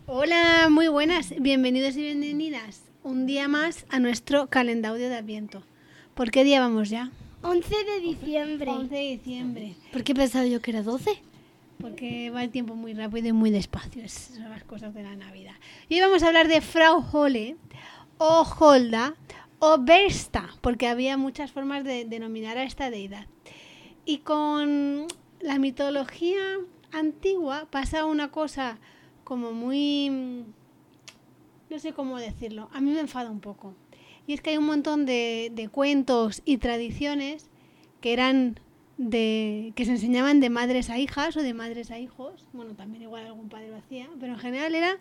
Hola, muy buenas, bienvenidos y bienvenidas un día más a nuestro calendario de Adviento. ¿Por qué día vamos ya? 11 de diciembre. 11 de diciembre. ¿Por qué he pensado yo que era 12? Porque va el tiempo muy rápido y muy despacio, esas son las cosas de la Navidad. Y hoy vamos a hablar de Frau Holle, o Holda, o Bersta, porque había muchas formas de denominar a esta deidad. Y con la mitología antigua pasa una cosa como muy... no sé cómo decirlo, a mí me enfada un poco. Y es que hay un montón de cuentos y tradiciones que eran que se enseñaban de madres a hijas o de madres a hijos. Bueno, también igual algún padre lo hacía, pero en general era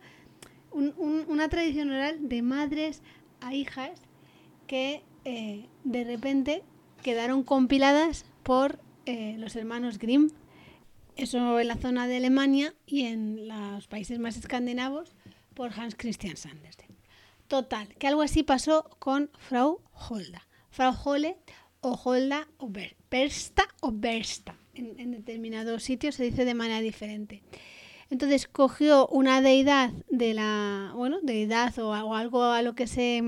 una tradición oral de madres a hijas que de repente quedaron compiladas por los hermanos Grimm. Eso en la zona de Alemania y en los países más escandinavos por Hans Christian Andersen. Total, que algo así pasó con Frau Holda. Frau Holle o Holda o Bersta o Bersta. En determinados sitios se dice de manera diferente. Entonces cogió una deidad de la, deidad o algo a lo que se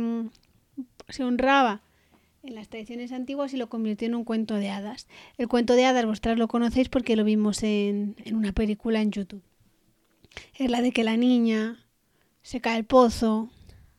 honraba en las tradiciones antiguas y lo convirtió en un cuento de hadas. El cuento de hadas vosotras lo conocéis porque lo vimos en una película en YouTube. Es la de que la niña se cae al pozo.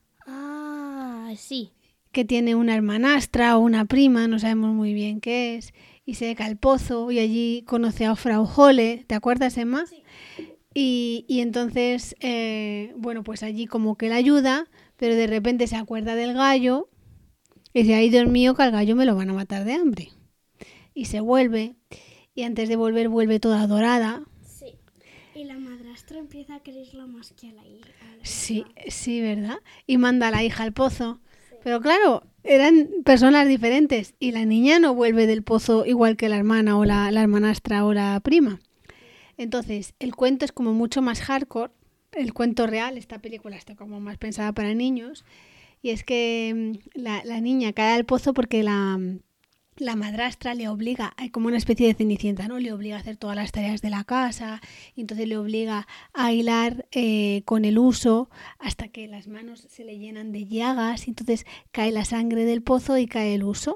Ah, sí. Que tiene una hermanastra o una prima, no sabemos muy bien qué es, y se cae al pozo y allí conoce a Frau Holle, ¿te acuerdas, Emma? Sí. Y entonces, pues allí como que la ayuda, pero de repente se acuerda del gallo y dice, ay Dios mío, que al gallo me lo van a matar de hambre. Y se vuelve, y antes de volver vuelve toda dorada. Sí. Y la madrastra empieza a quererla más que a la hija. Sí, ¿verdad? Y manda a la hija al pozo. Sí. Pero claro, eran personas diferentes y la niña no vuelve del pozo igual que la hermana o la hermanastra o la prima. Entonces, el cuento es como mucho más hardcore. El cuento real, esta película está como más pensada para niños. Y es que la niña cae al pozo porque la madrastra le obliga, hay como una especie de Cenicienta, ¿no? Le obliga a hacer todas las tareas de la casa y entonces le obliga a hilar con el huso hasta que las manos se le llenan de llagas y entonces cae la sangre del pozo y cae el huso.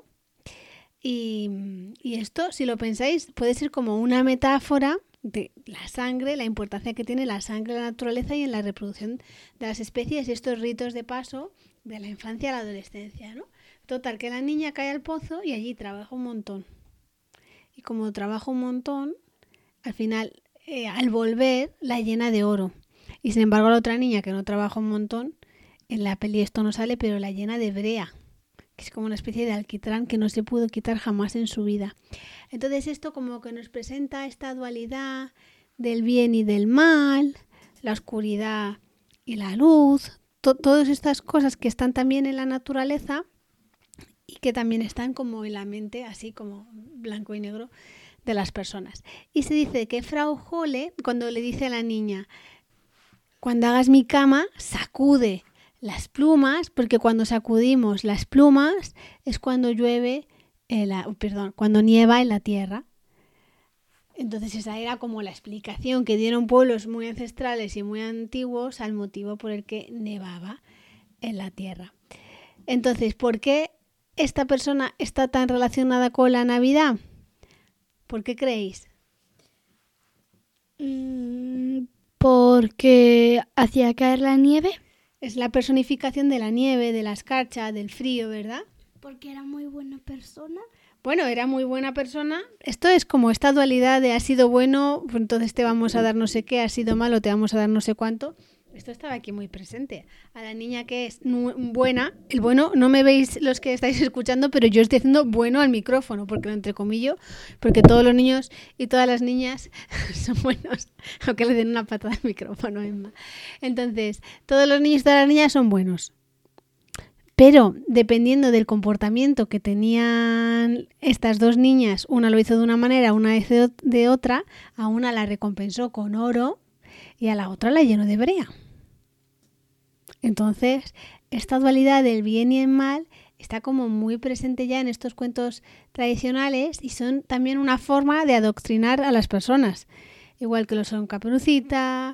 Y esto, si lo pensáis, puede ser como una metáfora de la sangre, la importancia que tiene la sangre en la naturaleza y en la reproducción de las especies y estos ritos de paso de la infancia a la adolescencia, ¿no? Total, que la niña cae al pozo y allí trabaja un montón. Y como trabaja un montón, al final, al volver, la llena de oro. Y sin embargo, la otra niña que no trabaja un montón, en la peli esto no sale, pero la llena de brea, que es como una especie de alquitrán que no se pudo quitar jamás en su vida. Entonces esto como que nos presenta esta dualidad del bien y del mal, la oscuridad y la luz, todas estas cosas que están también en la naturaleza y que también están como en la mente, así como blanco y negro, de las personas. Y se dice que Frau Holle, cuando le dice a la niña, cuando hagas mi cama, sacude las plumas, porque cuando sacudimos las plumas es cuando cuando nieva en la tierra. Entonces esa era como la explicación que dieron pueblos muy ancestrales y muy antiguos al motivo por el que nevaba en la tierra. Entonces, ¿por qué esta persona está tan relacionada con la Navidad? ¿Por qué creéis? Porque hacía caer la nieve. Es la personificación de la nieve, de la escarcha, del frío, ¿verdad? Porque era muy buena persona. Bueno, era muy buena persona. Esto es como esta dualidad de ha sido bueno, pues entonces te vamos a dar no sé qué, ha sido malo, te vamos a dar no sé cuánto. Esto estaba aquí muy presente. A la niña que es buena, el bueno, no me veis los que estáis escuchando, pero yo estoy haciendo bueno al micrófono, porque lo entrecomillo, porque todos los niños y todas las niñas son buenos, aunque le den una patada al micrófono, Emma. Entonces, todos los niños y todas las niñas son buenos. Pero dependiendo del comportamiento que tenían estas dos niñas, una lo hizo de una manera, una hizo de otra, a una la recompensó con oro y a la otra la llenó de brea. Entonces, esta dualidad del bien y el mal está como muy presente ya en estos cuentos tradicionales y son también una forma de adoctrinar a las personas. Igual que lo son Caperucita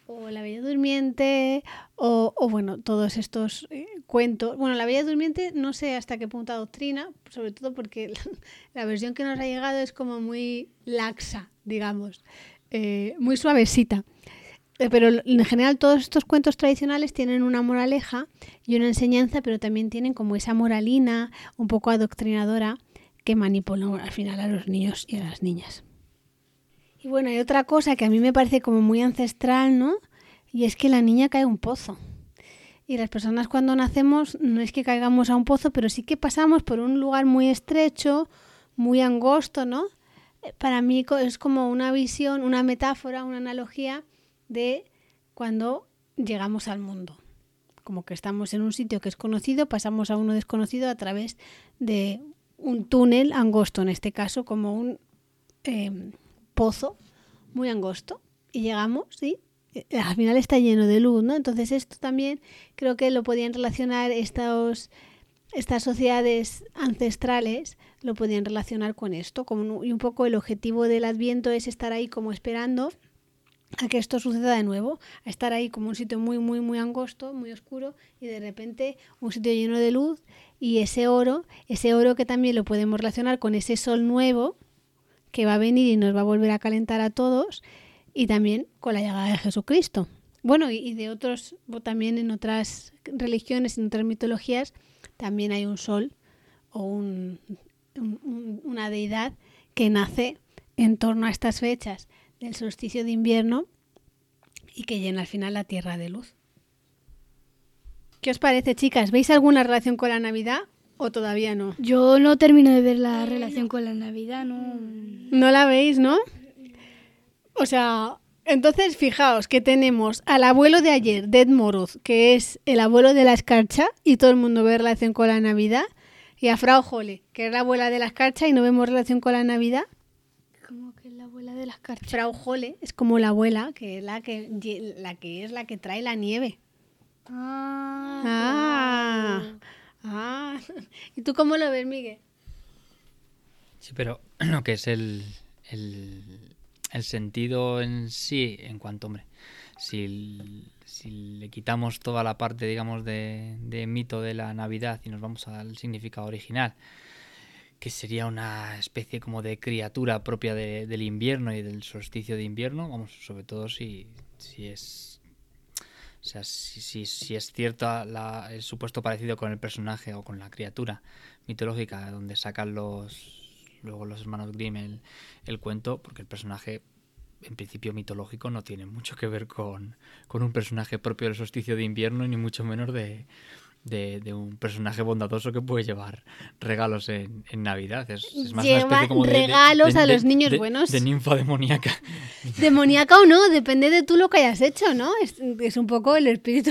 o La Bella Durmiente, o bueno, todos estos cuentos. Bueno, La Bella Durmiente no sé hasta qué punto adoctrina, sobre todo porque la versión que nos ha llegado es como muy laxa, digamos, muy suavecita. Pero en general todos estos cuentos tradicionales tienen una moraleja y una enseñanza, pero también tienen como esa moralina un poco adoctrinadora que manipula al final a los niños y a las niñas. Y bueno, hay otra cosa que a mí me parece como muy ancestral, ¿no? Y es que la niña cae a un pozo. Y las personas cuando nacemos no es que caigamos a un pozo, pero sí que pasamos por un lugar muy estrecho, muy angosto, ¿no? Para mí es como una visión, una metáfora, una analogía de cuando llegamos al mundo. Como que estamos en un sitio que es conocido, pasamos a uno desconocido a través de un túnel angosto, en este caso como un pozo muy angosto, y llegamos, ¿sí? Al final está lleno de luz, ¿no? Entonces esto también creo que lo podían relacionar estas sociedades ancestrales, lo podían relacionar con esto, y un poco el objetivo del Adviento es estar ahí como esperando a que esto suceda de nuevo, a estar ahí como un sitio muy, muy, muy angosto, muy oscuro, y de repente un sitio lleno de luz, y ese oro que también lo podemos relacionar con ese sol nuevo que va a venir y nos va a volver a calentar a todos, y también con la llegada de Jesucristo. Bueno, y de otros, también en otras religiones, en otras mitologías, también hay un sol o una deidad que nace en torno a estas fechas del solsticio de invierno y que llena al final la tierra de luz. ¿Qué os parece, chicas? ¿Veis alguna relación con la Navidad o todavía no? Yo no termino de ver la relación con la Navidad, no. ¿No la veis, no? O sea, entonces fijaos que tenemos al abuelo de ayer, Ded Moroz, que es el abuelo de la escarcha y todo el mundo ve relación con la Navidad, y a Frau Holle, que es la abuela de la escarcha y no vemos relación con la Navidad. ¿Cómo que es la abuela de la escarcha? Frau Holle es como la abuela, que es la que trae la nieve. ¿Y tú cómo lo ves, Miguel? Sí, pero lo que es el sentido en sí, en cuanto, hombre, si le quitamos toda la parte, digamos, de mito de la Navidad y nos vamos al significado original, que sería una especie como de criatura propia del invierno y del solsticio de invierno, vamos, sobre todo si es... O sea, si es cierto el supuesto parecido con el personaje o con la criatura mitológica donde sacan luego los hermanos Grimm el cuento, porque el personaje en principio mitológico no tiene mucho que ver con un personaje propio del solsticio de invierno, ni mucho menos de un personaje bondadoso que puede llevar regalos en Navidad. Es más una especie como regalos a los niños buenos. De ninfa demoníaca. Demoníaca o no, depende de tú lo que hayas hecho, ¿no? Es un poco el espíritu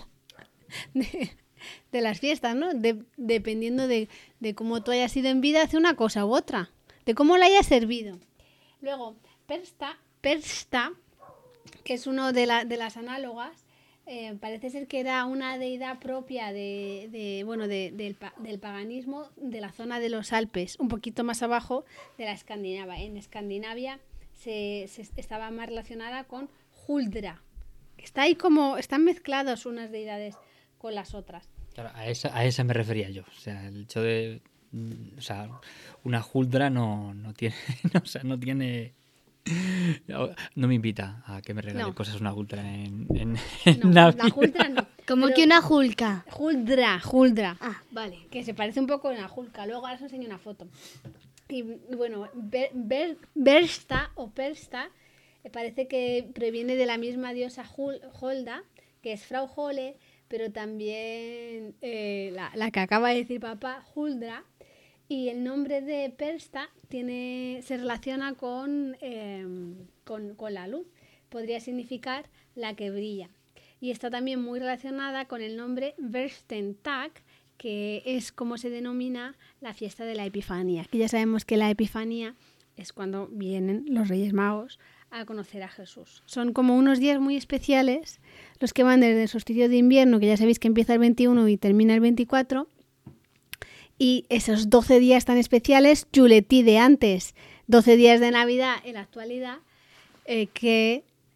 de las fiestas, ¿no? Dependiendo de cómo tú hayas sido en vida, hace una cosa u otra, de cómo la hayas servido. Luego, Persta, que es uno de las análogas, parece ser que era una deidad propia del paganismo de la zona de los Alpes, un poquito más abajo de la Escandinavia. En Escandinavia se estaba más relacionada con Huldra. Está ahí como, están mezclados unas deidades con las otras. Claro, a esa me refería yo. O sea, el hecho de... O sea, una Huldra no tiene... no tiene... No me invita a que me regale cosas una Huldra en Navidad. La Huldra no. ¿Cómo que una Hulka? Huldra. Ah, vale. Que se parece un poco a una Hulka. Luego ahora os enseño una foto. Y bueno, Bersta o Persta parece que proviene de la misma diosa Holda, que es Frau Holle, pero también la que acaba de decir papá, Huldra. Y el nombre de Persta se relaciona con la luz. Podría significar la que brilla. Y está también muy relacionada con el nombre Verstentag, que es como se denomina la fiesta de la Epifanía. Que ya sabemos que la Epifanía es cuando vienen los Reyes Magos a conocer a Jesús. Son como unos días muy especiales, los que van desde el solsticio de invierno, que ya sabéis que empieza el 21 y termina el 24, y esos 12 días tan especiales, Juletí de antes, 12 días de Navidad en la actualidad, que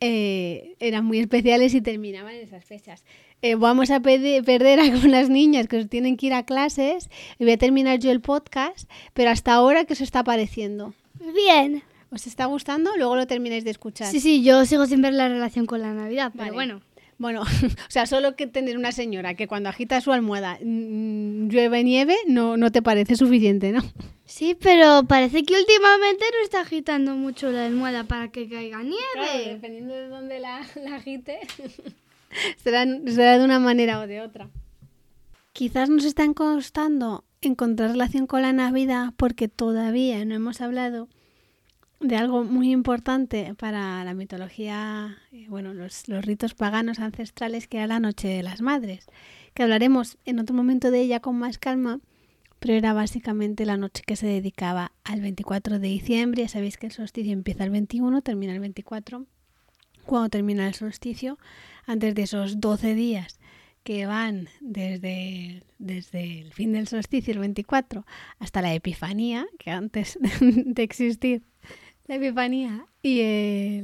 eran muy especiales y terminaban en esas fechas. Vamos a perder a algunas niñas que tienen que ir a clases y voy a terminar yo el podcast, pero hasta ahora, ¿qué os está pareciendo? Bien. ¿Os está gustando? Luego lo termináis de escuchar. Sí, yo sigo sin ver la relación con la Navidad, Vale. pero bueno. Bueno, o sea, solo que tener una señora que cuando agita su almohada llueve nieve, no te parece suficiente, ¿no? Sí, pero parece que últimamente no está agitando mucho la almohada para que caiga nieve. Claro, dependiendo de dónde la agite, será de una manera o de otra. Quizás nos está costando encontrar relación con la Navidad porque todavía no hemos hablado de algo muy importante para la mitología, los ritos paganos ancestrales, que era la Noche de las Madres, que hablaremos en otro momento de ella con más calma, pero era básicamente la noche que se dedicaba al 24 de diciembre. Ya sabéis que el solsticio empieza el 21, termina el 24. Cuando termina el solsticio, antes de esos 12 días que van desde el fin del solsticio, el 24, hasta la Epifanía, que antes de existir la Epifanía y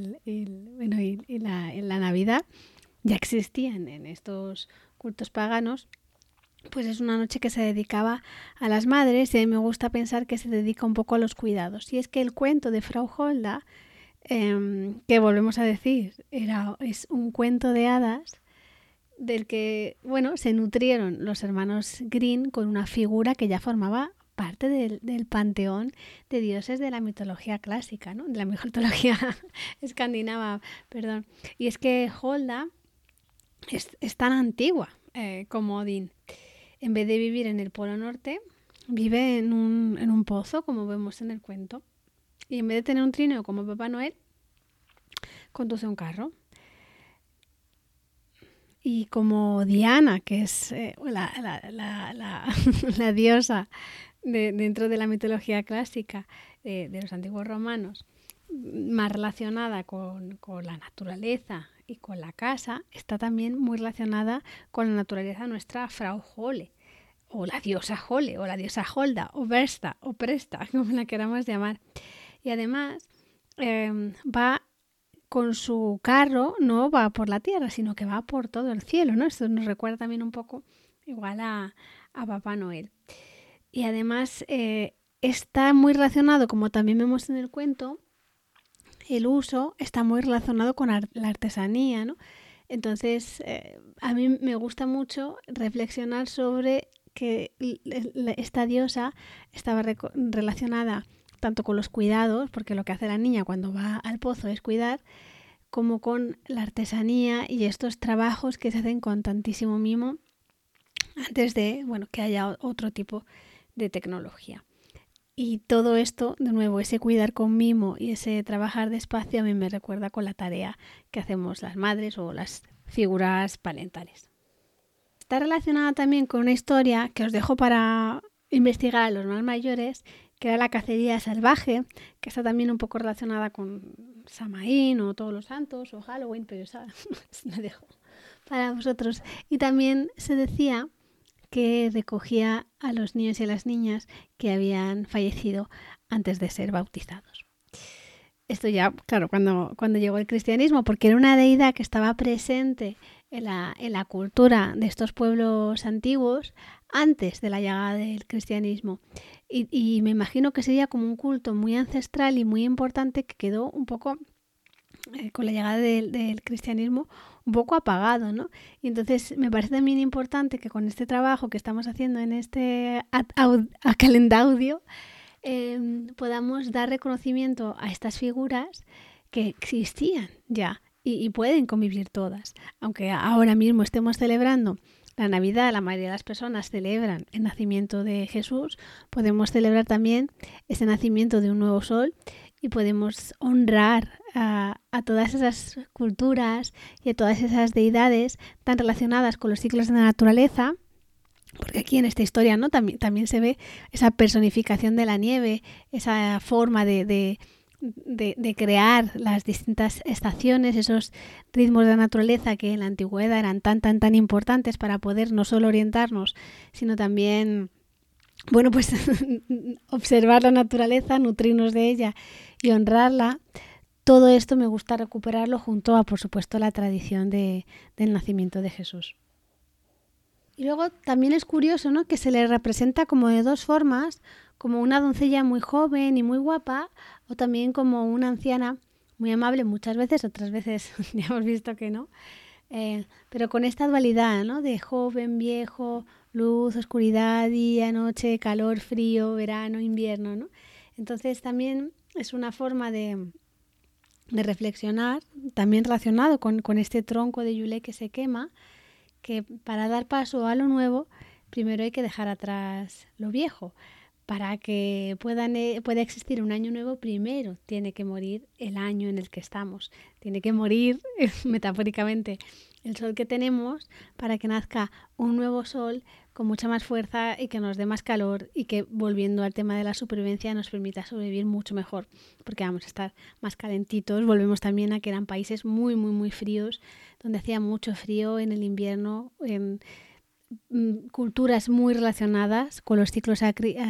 la Navidad ya existían en estos cultos paganos, pues es una noche que se dedicaba a las madres, y a mí me gusta pensar que se dedica un poco a los cuidados. Y es que el cuento de Frau Holda, que volvemos a decir, es un cuento de hadas del que se nutrieron los hermanos Grimm con una figura que ya formaba parte del panteón de dioses de la mitología clásica, ¿no? De la mitología escandinava, perdón. Y es que Holda es tan antigua como Odín. En vez de vivir en el Polo Norte, vive en un pozo, como vemos en el cuento. Y en vez de tener un trineo como Papá Noel, conduce un carro. Y como Diana, que es la diosa dentro de la mitología clásica de los antiguos romanos, más relacionada con la naturaleza y con la casa, está también muy relacionada con la naturaleza nuestra Frau Hole, o la diosa Hole, o la diosa Holda, o Bersta, o Presta, como la queramos llamar. Y además va con su carro, no va por la tierra, sino que va por todo el cielo, ¿no? Esto nos recuerda también un poco igual a Papá Noel. Y además está muy relacionado, como también vemos en el cuento, el uso está muy relacionado con la artesanía, ¿no? Entonces, a mí me gusta mucho reflexionar sobre que esta diosa estaba relacionada tanto con los cuidados, porque lo que hace la niña cuando va al pozo es cuidar, como con la artesanía y estos trabajos que se hacen con tantísimo mimo antes de que haya otro tipo de tecnología. Y todo esto, de nuevo, ese cuidar con mimo y ese trabajar despacio, a mí me recuerda con la tarea que hacemos las madres o las figuras parentales. Está relacionada también con una historia que os dejo para investigar a los más mayores, que era la cacería salvaje, que está también un poco relacionada con Samaín o Todos los Santos o Halloween, pero esa la dejo para vosotros. Y también se decía que recogía a los niños y a las niñas que habían fallecido antes de ser bautizados. Esto ya, claro, cuando llegó el cristianismo, porque era una deidad que estaba presente en la cultura de estos pueblos antiguos antes de la llegada del cristianismo. Y me imagino que sería como un culto muy ancestral y muy importante que quedó un poco, con la llegada del cristianismo, un poco apagado, ¿no? Y entonces me parece también importante que con este trabajo que estamos haciendo en este Calendaudio podamos dar reconocimiento a estas figuras que existían ya y pueden convivir todas. Aunque ahora mismo estemos celebrando la Navidad, la mayoría de las personas celebran el nacimiento de Jesús, podemos celebrar también ese nacimiento de un nuevo sol y podemos honrar a todas esas culturas y a todas esas deidades tan relacionadas con los ciclos de la naturaleza, porque aquí en esta historia, ¿no? también se ve esa personificación de la nieve, esa forma de crear las distintas estaciones, esos ritmos de la naturaleza que en la antigüedad eran tan importantes para poder no solo orientarnos, sino también observar la naturaleza, nutrirnos de ella y honrarla. todo esto me gusta recuperarlo junto a, por supuesto, la tradición del nacimiento de Jesús. Y luego también es curioso, ¿no?, que se le representa como de dos formas, como una doncella muy joven y muy guapa, o también como una anciana muy amable muchas veces, otras veces ya hemos visto que no, pero con esta dualidad, ¿no?, de joven, viejo, luz, oscuridad, día, noche, calor, frío, verano, invierno, ¿no? Entonces también es una forma de reflexionar, también relacionado con este tronco de Yule que se quema, que para dar paso a lo nuevo, primero hay que dejar atrás lo viejo. Para que pueda existir un año nuevo, primero tiene que morir el año en el que estamos. Tiene que morir, metafóricamente, el sol que tenemos para que nazca un nuevo sol con mucha más fuerza y que nos dé más calor y que, volviendo al tema de la supervivencia, nos permita sobrevivir mucho mejor, porque vamos a estar más calentitos. Volvemos también a que eran países muy, muy, muy fríos, donde hacía mucho frío en el invierno, en culturas muy relacionadas con los ciclos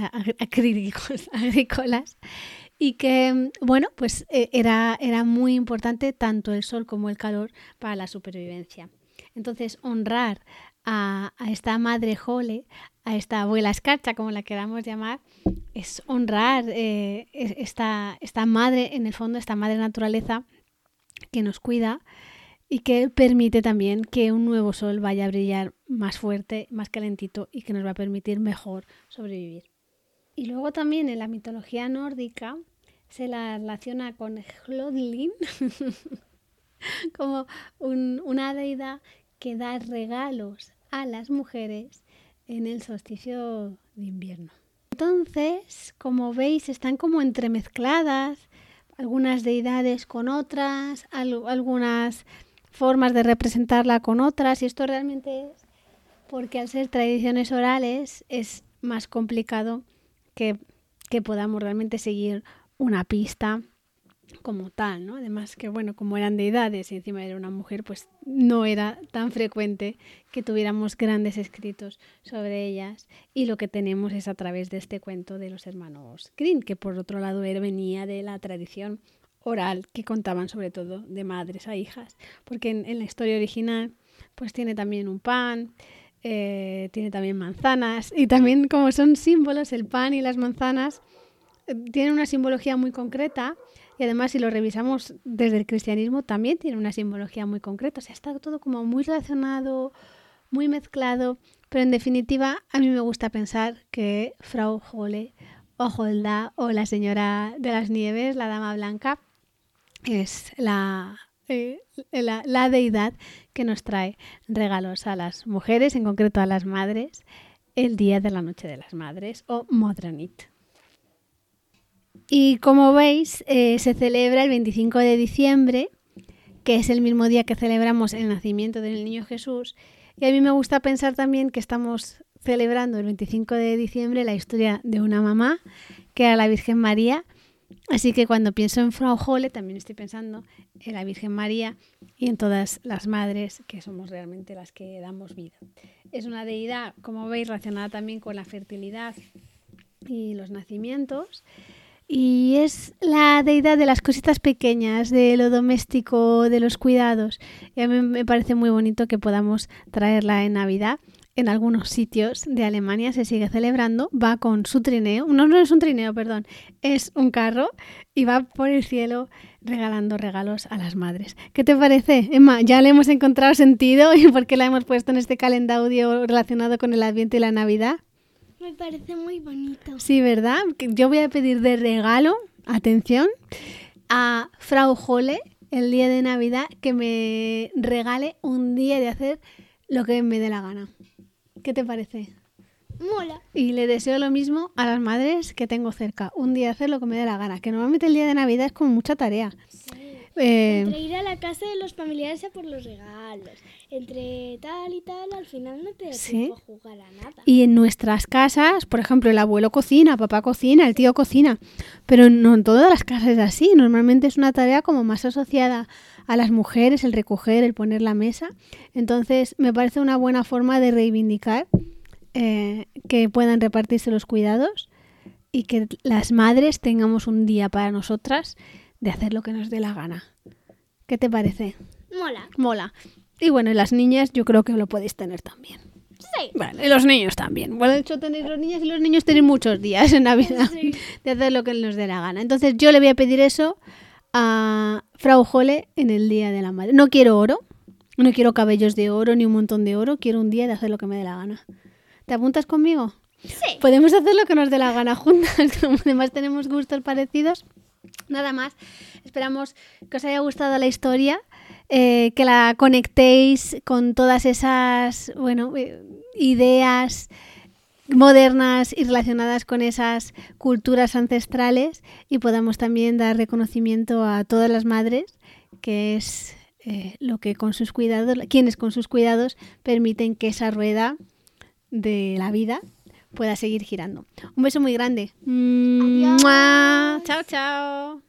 agrícolas, y que, bueno, pues era muy importante tanto el sol como el calor para la supervivencia. Entonces, honrar a esta madre Jole, a esta abuela escarcha, como la queramos llamar, es honrar esta madre, en el fondo, esta madre naturaleza que nos cuida y que permite también que un nuevo sol vaya a brillar más fuerte, más calentito, y que nos va a permitir mejor sobrevivir. Y luego también en la mitología nórdica se la relaciona con Hlodlin como una deidad que da regalos a las mujeres en el solsticio de invierno. Entonces, como veis, están como entremezcladas algunas deidades con otras, algunas formas de representarla con otras, y esto realmente es porque al ser tradiciones orales es más complicado que podamos realmente seguir una pista como tal, ¿no? Además que, bueno, como eran deidades y encima era una mujer, pues no era tan frecuente que tuviéramos grandes escritos sobre ellas, y lo que tenemos es a través de este cuento de los hermanos Grimm, que por otro lado venía de la tradición oral, que contaban sobre todo de madres a hijas, porque en la historia original pues tiene también un pan, tiene también manzanas, y también, como son símbolos, el pan y las manzanas tienen una simbología muy concreta, y además si lo revisamos desde el cristianismo también tiene una simbología muy concreta. O sea, está todo como muy relacionado, muy mezclado, pero en definitiva a mí me gusta pensar que Frau Jole o Holda o la señora de las nieves, la dama blanca, es la deidad que nos trae regalos a las mujeres, en concreto a las madres, el día de la Noche de las Madres, o Modranit. Y como veis, se celebra el 25 de diciembre, que es el mismo día que celebramos el nacimiento del niño Jesús. Y a mí me gusta pensar también que estamos celebrando el 25 de diciembre la historia de una mamá, que era la Virgen María. Así que cuando pienso en Frau Jole, también estoy pensando en la Virgen María y en todas las madres, que somos realmente las que damos vida. Es una deidad, como veis, relacionada también con la fertilidad y los nacimientos. Y es la deidad de las cositas pequeñas, de lo doméstico, de los cuidados. Y a mí me parece muy bonito que podamos traerla en Navidad. En algunos sitios de Alemania se sigue celebrando, va con su trineo, no es un trineo, perdón, es un carro, y va por el cielo regalando regalos a las madres. ¿Qué te parece, Emma? Ya le hemos encontrado sentido y por qué la hemos puesto en este calendario relacionado con el Adviento y la Navidad. Me parece muy bonito. Sí, ¿verdad? Yo voy a pedir de regalo, atención, a Frau Jole el día de Navidad que me regale un día de hacer lo que me dé la gana. ¿Qué te parece? Mola. Y le deseo lo mismo a las madres que tengo cerca. Un día de hacer lo que me dé la gana. Que normalmente el día de Navidad es como mucha tarea. Sí. Entre ir a la casa de los familiares a por los regalos, entre tal y tal, al final no te da tiempo a jugar a nada. Y en nuestras casas, por ejemplo, el abuelo cocina, papá cocina, el tío cocina, pero no en todas las casas es así. Normalmente es una tarea como más asociada a las mujeres, el recoger, el poner la mesa. Entonces me parece una buena forma de reivindicar que puedan repartirse los cuidados y que las madres tengamos un día para nosotras de hacer lo que nos dé la gana. ¿Qué te parece? Mola. Y bueno, y las niñas yo creo que lo podéis tener también. Sí. Bueno, y los niños también. Bueno, de hecho tenéis los niños y los niños tenéis muchos días en Navidad de hacer lo que nos dé la gana. Entonces yo le voy a pedir eso a Frau Holle en el Día de la Madre. No quiero oro, no quiero cabellos de oro ni un montón de oro, quiero un día de hacer lo que me dé la gana. ¿Te apuntas conmigo? Sí. Podemos hacer lo que nos dé la gana juntas, como además tenemos gustos parecidos. Nada más, esperamos que os haya gustado la historia, que la conectéis con todas esas ideas modernas y relacionadas con esas culturas ancestrales y podamos también dar reconocimiento a todas las madres, que es lo que con sus cuidados, quienes con sus cuidados permiten que esa rueda de la vida pueda seguir girando. Un beso muy grande. Adiós. Chao, chao.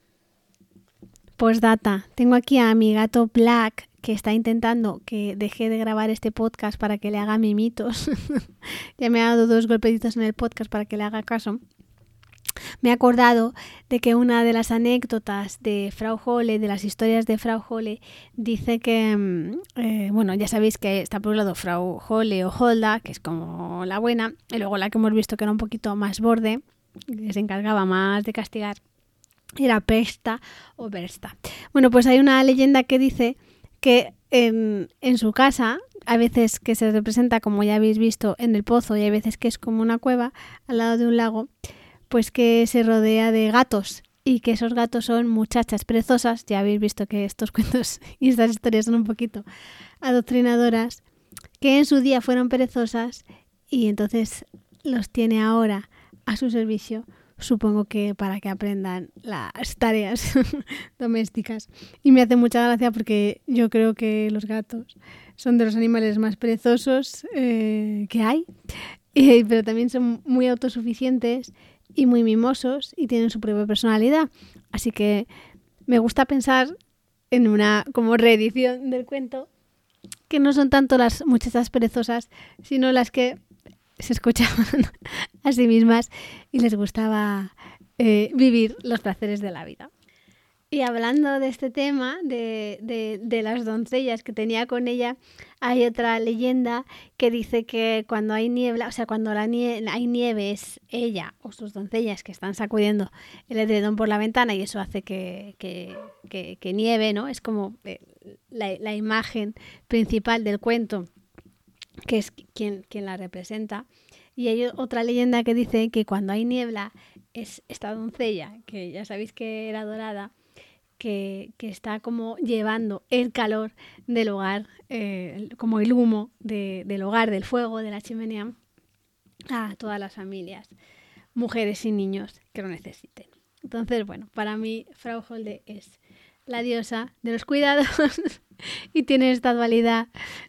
Postdata. Tengo aquí a mi gato Black, que está intentando que deje de grabar este podcast para que le haga mimitos. Ya me ha dado 2 golpecitos en el podcast para que le haga caso. Me he acordado de que una de las anécdotas de Frau Holle, de las historias de Frau Holle, dice que, ya sabéis que está por un lado Frau Holle o Holda, que es como la buena, y luego la que hemos visto que era un poquito más borde, que se encargaba más de castigar, era Pesta o Bersta. Bueno, pues hay una leyenda que dice que en su casa, a veces que se representa, como ya habéis visto, en el pozo, y hay veces que es como una cueva al lado de un lago, pues que se rodea de gatos y que esos gatos son muchachas perezosas. Ya habéis visto que estos cuentos y estas historias son un poquito adoctrinadoras, que en su día fueron perezosas y entonces los tiene ahora a su servicio, supongo que para que aprendan las tareas domésticas. Y me hace mucha gracia porque yo creo que los gatos son de los animales más perezosos que hay, pero también son muy autosuficientes y muy mimosos y tienen su propia personalidad. Así que me gusta pensar en una como reedición del cuento que no son tanto las muchachas perezosas, sino las que se escuchaban a sí mismas y les gustaba vivir los placeres de la vida. Y hablando de este tema, de las doncellas que tenía con ella, hay otra leyenda que dice que cuando hay niebla, o sea, cuando hay nieve, es ella o sus doncellas que están sacudiendo el edredón por la ventana y eso hace que nieve, ¿no? Es como la imagen principal del cuento, que es quien la representa. Y hay otra leyenda que dice que cuando hay niebla es esta doncella, que ya sabéis que era dorada, que está como llevando el calor del hogar, como el humo del hogar, del fuego, de la chimenea, a todas las familias, mujeres y niños que lo necesiten. Entonces, bueno, para mí Frau Holle es la diosa de los cuidados y tiene esta dualidad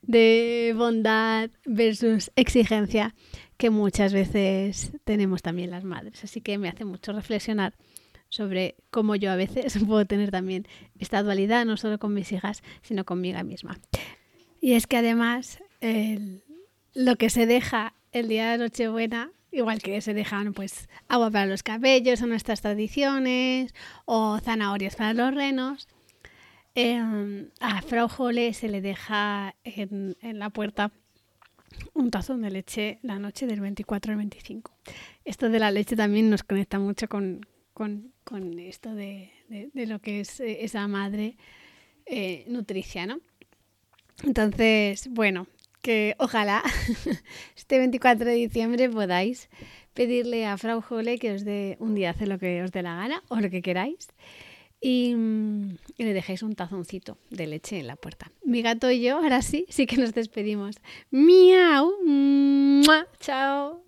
de bondad versus exigencia que muchas veces tenemos también las madres. Así que me hace mucho reflexionar sobre cómo yo a veces puedo tener también esta dualidad, no solo con mis hijas, sino conmigo misma. Y es que además lo que se deja el día de Nochebuena, igual que se dejan pues agua para los cabellos o nuestras tradiciones, o zanahorias para los renos, a Frau Holle se le deja en la puerta un tazón de leche la noche del 24 al 25. Esto de la leche también nos conecta mucho con esto de lo que es esa madre nutricia, ¿no? Entonces, bueno, que ojalá este 24 de diciembre podáis pedirle a Frau Holle que os dé un día, hacer lo que os dé la gana o lo que queráis y le dejéis un tazoncito de leche en la puerta. Mi gato y yo, ahora sí que nos despedimos. ¡Miau! ¡Mua! ¡Chao!